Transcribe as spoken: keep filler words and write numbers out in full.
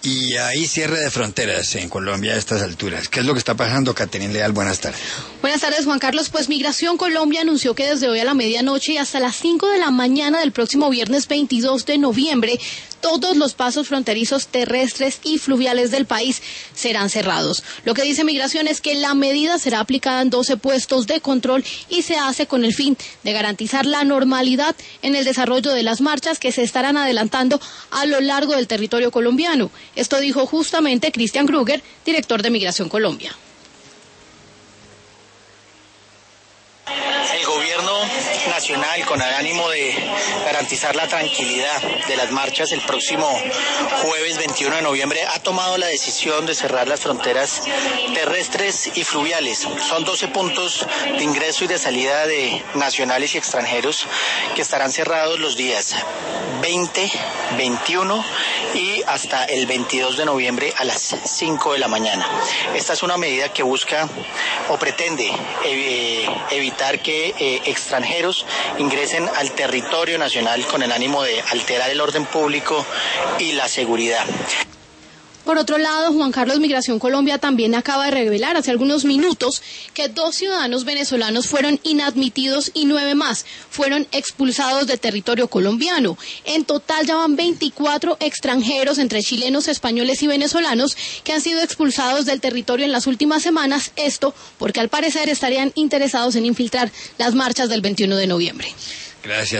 Y hay cierre de fronteras en Colombia a estas alturas. ¿Qué es lo que está pasando, Caterina Leal? Buenas tardes. Buenas tardes, Juan Carlos. Pues Migración Colombia anunció que desde hoy a la medianoche y hasta las cinco de la mañana del próximo viernes veintidós de noviembre, todos los pasos fronterizos terrestres y fluviales del país serán cerrados. Lo que dice Migración es que la medida será aplicada en doce puestos de control y se hace con el fin de garantizar la normalidad en el desarrollo de las marchas que se estarán adelantando a lo largo del territorio colombiano. Esto dijo justamente Christian Kruger, director de Migración Colombia. El gobierno nacional, con el ánimo de garantizar la tranquilidad de las marchas el próximo jueves veintiuno de noviembre, ha tomado la decisión de cerrar las fronteras terrestres y fluviales. Son doce puntos de ingreso y de salida de nacionales y extranjeros que estarán cerrados los días veinte, veintiuno y hasta el veintidós de noviembre a las cinco de la mañana. Esta es una medida que busca o pretende eh, evitar que eh, extranjeros ingresen al territorio nacional con el ánimo de alterar el orden público y la seguridad. Por otro lado, Juan Carlos, Migración Colombia también acaba de revelar hace algunos minutos que dos ciudadanos venezolanos fueron inadmitidos y nueve más fueron expulsados del territorio colombiano. En total ya van veinticuatro extranjeros entre chilenos, españoles y venezolanos que han sido expulsados del territorio en las últimas semanas, esto porque al parecer estarían interesados en infiltrar las marchas del veintiuno de noviembre. Gracias.